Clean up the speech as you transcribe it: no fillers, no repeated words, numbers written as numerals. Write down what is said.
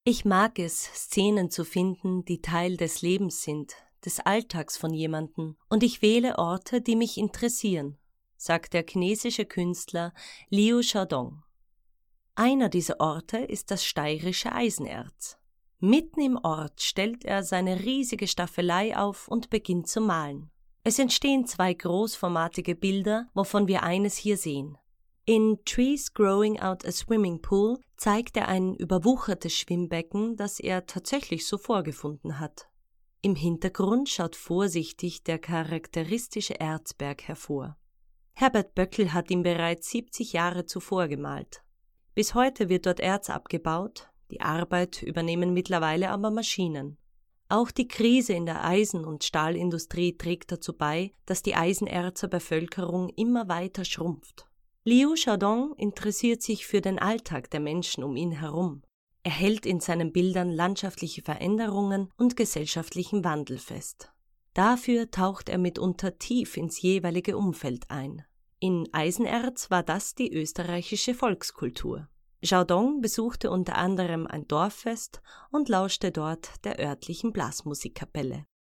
Ich mag es, Szenen zu finden, die Teil des Lebens sind, des Alltags von jemandem, und ich wähle Orte, die mich interessieren, sagt der chinesische Künstler Liu Xiaodong. Einer dieser Orte ist das steirische Eisenerz. Mitten im Ort stellt er seine riesige Staffelei auf und beginnt zu malen. Es entstehen 2 großformatige Bilder, wovon wir eines hier sehen. In Trees Growing Out a Swimming Pool zeigt er ein überwuchertes Schwimmbecken, das er tatsächlich so vorgefunden hat. Im Hintergrund schaut vorsichtig der charakteristische Erzberg hervor. Herbert Böckl hat ihn bereits 70 Jahre zuvor gemalt. Bis heute wird dort Erz abgebaut, die Arbeit übernehmen mittlerweile aber Maschinen. Auch die Krise in der Eisen- und Stahlindustrie trägt dazu bei, dass die Eisenerzer Bevölkerung immer weiter schrumpft. Liu Xiaodong interessiert sich für den Alltag der Menschen um ihn herum. Er hält in seinen Bildern landschaftliche Veränderungen und gesellschaftlichen Wandel fest. Dafür taucht er mitunter tief ins jeweilige Umfeld ein. In Eisenerz war das die österreichische Volkskultur. Xiaodong besuchte unter anderem ein Dorffest und lauschte dort der örtlichen Blasmusikkapelle.